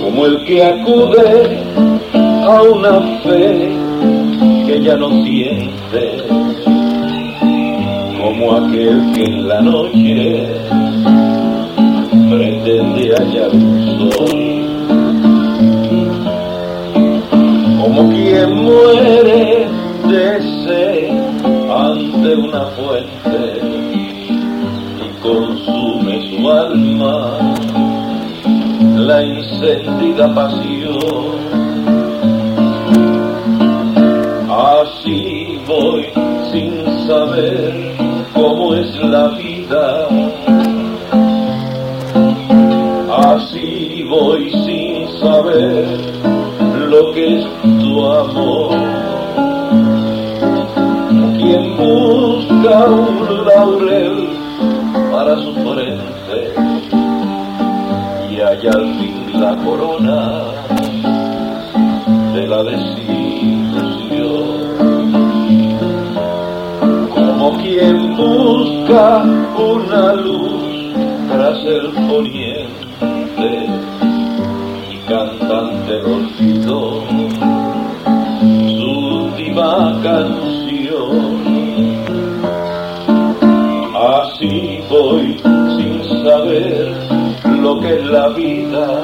como el que acude a una fe que ya no siente, como aquel que en la noche pretende hallar un sol, como quien muere de sed ante una fuente y consume su alma la encendida pasión. Así voy sin saber cómo es la vida, así voy sin saber lo que es tu amor. Quien busca un laurel para su frente y halla al fin la corona de la desilusión, como quien busca una luz tras el poniente y cantante el olvido su última canción. Así voy sin saber lo que es la vida,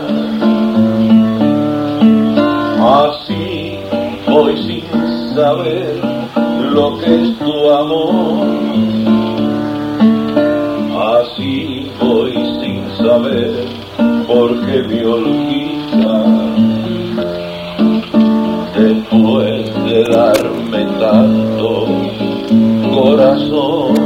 así voy sin saber lo que es tu amor, así voy sin saber por qué me olvidas después de darme tanto corazón.